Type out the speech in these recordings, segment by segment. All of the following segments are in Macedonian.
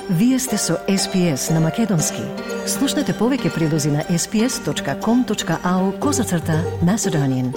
Вие сте со SPS на Македонски. Слушнете повеќе прилози на sps.com.au/Macedonian.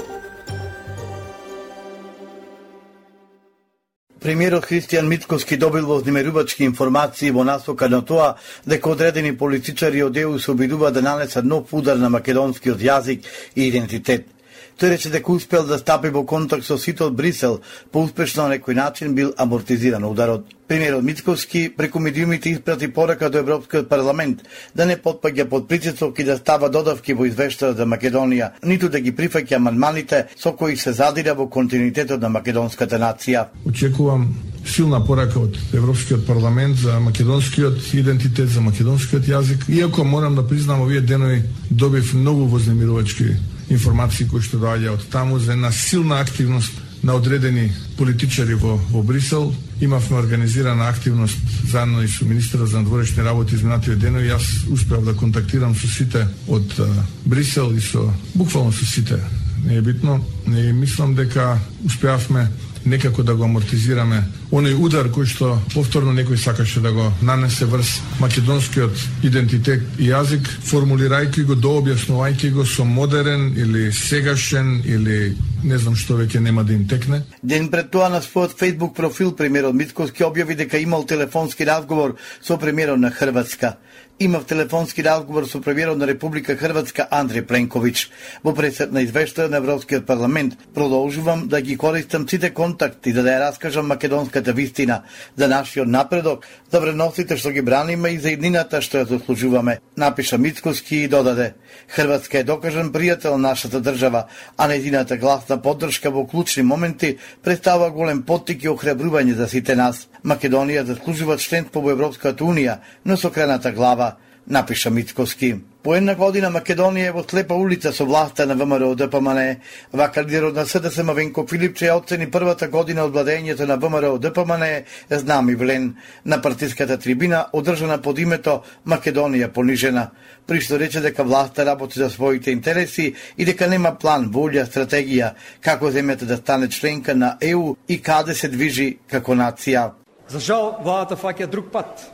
Премиерот Христијан Мицкоски добил вознемерувачки информации во насока на тоа дека одредени политичари од ЕУ се обидуваат да нанесат нов удар на македонскиот јазик и идентитет. Тој рече дека успел да стапи во контакт со сите од Брисел, поуспешно на некој начин бил амортизиран ударот. Премиерот Мицкоски преку медиумите испрати порака до Европскиот парламент да не потпаѓа под притисок и да става додавки во извештајот за Македонија, ниту да ги прифаќа амандманите со кои се задира во континуитетот на македонската нација. Очекувам силна порака од Европскиот парламент за македонскиот идентитет, за македонскиот јазик, иако морам да признам овие денови добив многу вознемирувачки информации кои што доаѓа од таму за една силна активност на одредени политичари во Брисел. Имавме организирана активност заедно и со министерот за надворешни работи изминативе денови. Јас успеав да контактирам со сите од Брисел и буквално со сите. Не е битно. Не мислам дека успеавме некако да го амортизираме оној удар кој што повторно некој сакаше да го нанесе врз македонскиот идентитет и јазик, формулирајќи го, дообјаснувајќи го со модерен или сегашен или не знам што веќе нема да им текне. Ден пред тоа на својот Facebook профил премиерот Мицкоски објави дека имал телефонски разговор со премиерот на Хрватска. Имав телефонски разговор со премиерот на Република Хрватска Андреј Пленковиќ. Во пресет на извештај на Европскиот парламент продолжувам да ги користам сите контакти за да ја раскажам македонската вистина за нашиот напредок, за вредностите што ги браниме и за иднината што ја заслужуваме, напиша Мицкоски и додаде: Хрватска е докажан пријател на нашата држава, а нејзината гласна поддршка во клучни моменти представува голем поттик и охрабрување за сите нас. Македонија заслужува членство во Европската унија, но со крената глава, напиша Мицкоски. По една година Македонија е во слепа улица со власта на ВМРО ДПМН. Вака лидерот на СДСМ Венко Филипче ја оцени првата година од владењето на ВМРО ДПМН знам и влен на партиската трибина одржана под името Македонија понижена. При што рече дека власта работи за своите интереси и дека нема план, волја, стратегија како земјата да стане членка на ЕУ и каде се движи како нација. За жал, владата фаќа друг пат,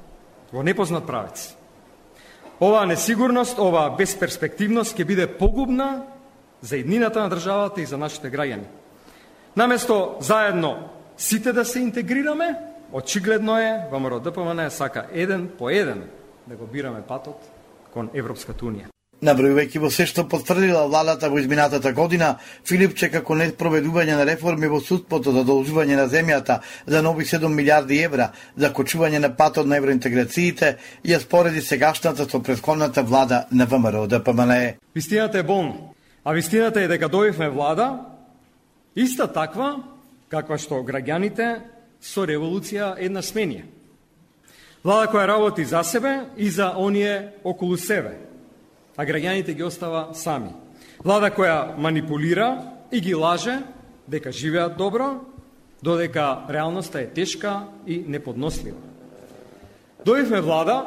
во непознат правец. Оваа несигурност, оваа безперспективност ќе биде погубна за иднината на државата и за нашите граѓани. Наместо заедно сите да се интегрираме, очигледно е, ВМРО ДПМН сака еден по еден да го бираме патот кон Европската унија. Набројувајќи во се што потврдила владата во изминатата година, Филипче како неспроведување на реформи во судството, задолжување на земјата за нови 7 милиарди евра, закочување на патот на евроинтеграциите, ја спореди сегашната со претходната влада на ВМРО ДПМН. Вистината е болна, а вистината е дека дојдовме влада иста таква каква што граѓаните со револуција една сменија. Влада која работи за себе и за оние околу себе, а граѓаните ги остава сами. Влада која манипулира и ги лаже дека живеат добро, додека реалноста е тешка и неподнослива. Дојдовме влада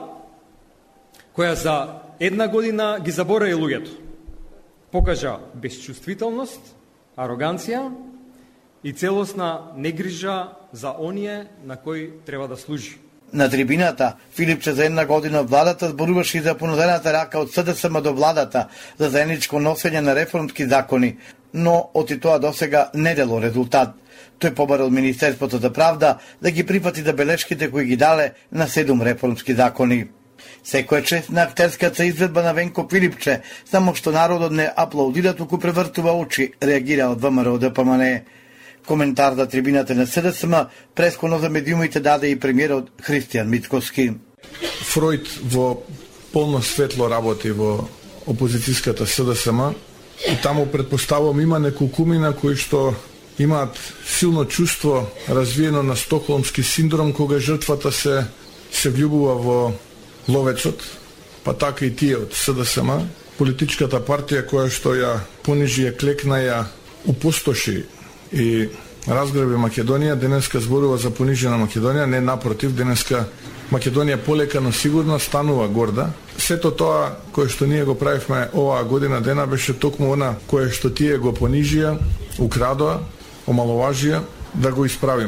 која за една година ги заборави луѓето. Покажа безчувствителност, ароганција и целосна негрижа за оние на кои треба да служи. На трибината, Филипче за една година од владата зборуваше и за понудената рака од СДСМ до владата за заедничко носење на реформски закони, но од и тоа досега не дело резултат. Тој побара од Министерството за правда да ги прифати забелешките кои ги дале на 7 реформски закони. Секоја чест на актерската изведба на Венко Филипче, само што народот не аплаудира, туку превртува очи, реагира од ВМРО ДПМН. Коментар за трибината на СДСМ пресконо за медиумите даде и премиерот Христијан Мицкоски. Фројд во полно светло работи во опозицијската СДСМ и таму предпоставувам има неколкумина кои што имаат силно чувство развиено на стокхолмски синдром кога жртвата се влюбува во ловецот, па така и тие од СДСМ, политичката партија која што ја понижи, ја клекна, ја упустоши и разграби Македонија, денеска зборува за понижена Македонија, не напротив, денеска Македонија полека, но сигурно станува горда. Сето тоа кое што ние го правивме оваа година дена беше токму она кое што тие го понижија, украдоа, омаловажија, да го исправиме.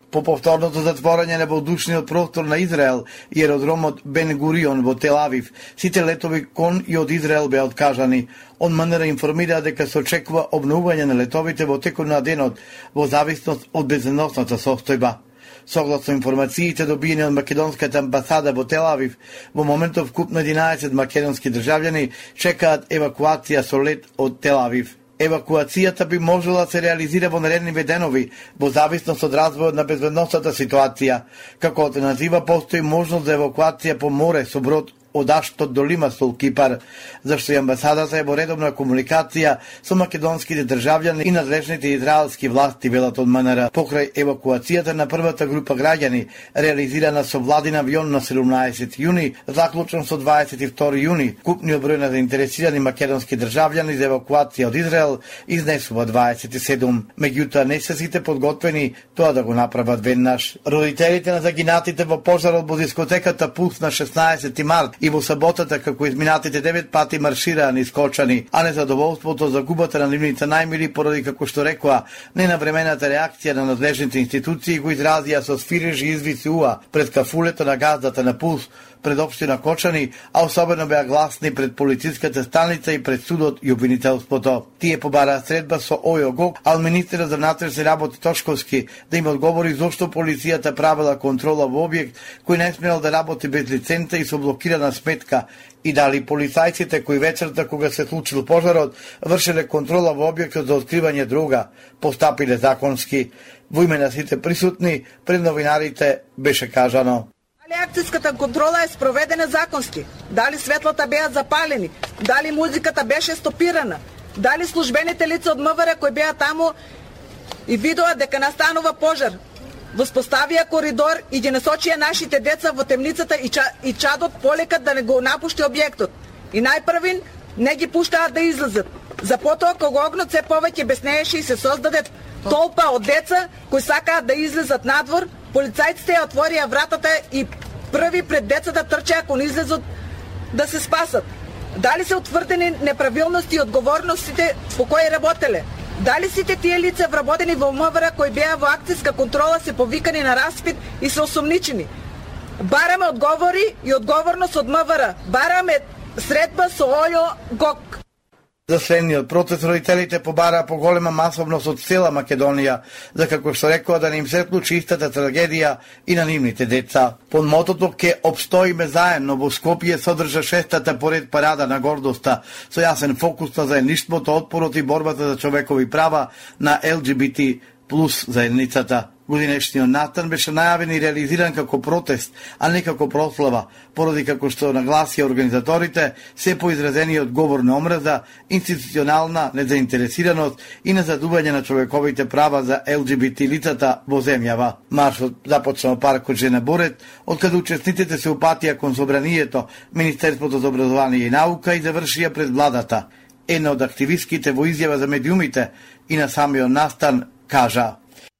По повторното затворање на воздушниот простор на Израел и аеродромот Бен Гурион во Тел Авив, сите летови кон и од Израел беа откажани. Он МНР информира дека се очекува обновување на летовите во текот на денот во зависност од безбедносната состојба. Согласно информациите добиени од македонската амбасада во Тел Авив, во моментов вкупно 11 македонски државјани чекаат евакуација со лет од Тел Авив. Евакуацијата би можела да се реализира во наредните денови, во зависност од развојот на безбедносната ситуација. Како алтернатива постои можност за евакуација по море со брод од Аштот до Лимасол, Кипар, зашто и амбасадата е во редовна комуникација со македонските државјани и надлежните израелски власти, велат од МНР. Покрај евакуацијата на првата група граѓани, реализирана со владин авион на 17 јуни, заклучен со 22 јуни, купниот број на заинтересирани македонски државјани за евакуација од Израел изнесува 27. Меѓутоа не се сите подготвени тоа да го направат веднаш. Родителите на загинатите во пожарот во дискотеката Пулс на 16 март и во саботата, како изминатите 9 пати маршираа низ Кочани, а незадоволството за губата на нивните најмили поради, како што рекоа, ненавремената реакција на надлежните институции го изразија со свирежи извици уа пред кафулето на газдата на Пулс пред општина Кочани, а особено беа гласни пред полициската станица и пред судот и обвинителството. Тие побараа средба со ОЈО, а министерот за внатрешни работи Тошковски да им одговори зошто полицијата правила контрола во објект кој не смел да работи без лиценца и со блокирана сметка, и дали полицајците кои вечерта кога се случил пожарот вршеле контрола во објектот за откривање дрога постапиле законски. Во име на сите присутни пред новинарите беше кажано: дали акцијската контрола е спроведена законски? Дали светлата беа запалени? Дали музиката беше стопирана? Дали службените лица од МВР кои беа таму и видоа дека настанува пожар, воспоставија коридор и ги насочија нашите деца во темницата и чадот полека да не го напушти објектот? И најпрвин не ги пуштаат да излезат. За потоа кога огнот се повеќе беснееше и се создаде толпа од деца кои сакаат да излезат надвор, полицајците ја отворија вратата и први пред децата трчеа кон излезот да се спасат. Дали се утврдени неправилности и одговорностите по кои работеле? Дали сите тие лица вработени во МВР кои беа во акцијска контрола се повикани на распит и се осомничени? Бараме одговори и одговорност од МВР. Бараме средба со ОЈО. За следниот процес родителите побараа поголема масовност од цела Македонија, за како што рекоа да не им се случи истата трагедија и на нивните деца. Под мотото "Ке обстоиме заедно" во Скопје содржа 6-та поред парада на гордоста, со јасен фокус на заедништвото, отпорот и борбата за човекови права на ЛГБТ плюс заедницата. Годинешниот настан беше најавен и реализиран како протест, а не како прослава, поради како што нагласија организаторите се поизразениот говор на омраза, институционална незаинтересираност и незадување на човековите права за ЛГБТ лицата во земјава. Маршот започна во паркот Жена Борет, откаде учесниците се упатија кон собранието, Министерството за образование и наука и завршија пред владата. Една од активистките во изјава за медиумите и на самиот настан кажа: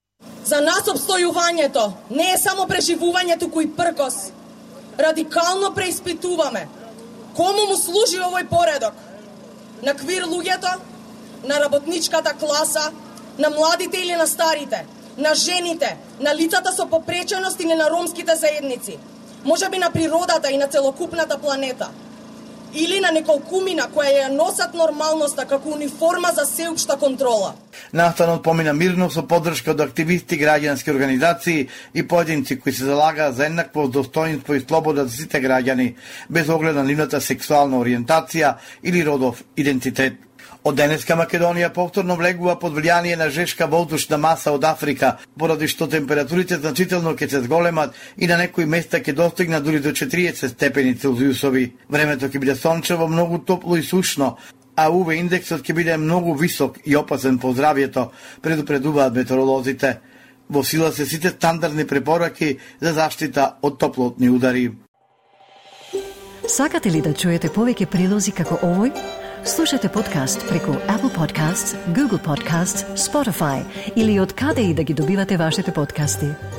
за нас обстојувањето не е само преживувањето кој пркос. Радикално преиспитуваме кому му служи овој поредок. На квир луѓето, на работничката класа, на младите или на старите, на жените, на лицата со попреченост или на ромските заедници, можеби на природата и на целокупната планета. Или на неколкумина која ја носат нормалноста како униформа за сеопшта контрола. Настанот помина мирно со поддршка од активисти, граѓански организации и поединци кои се залагаат за еднакво достоинство и слобода за сите граѓани, без оглед на нивната сексуална ориентација или родов идентитет. Од денеска Македонија повторно влегува под влијание на жешка воздушна маса од Африка, поради што температурите значително ќе се зголемат и на некои места ќе достигнат дури до 40 степени Целзиусови. Времето ќе биде сончево, многу топло и сушно, а УВ индексот ќе биде многу висок и опасен по здравјето, предупредуваат метеоролозите. Во сила се сите стандардни препораки за заштита од топлотни удари. Сакате ли да чуете повеќе прилози како овој? Слушате подкаст преку Apple Podcasts, Google Podcasts, Spotify или од каде и да ги добивате вашите подкасти.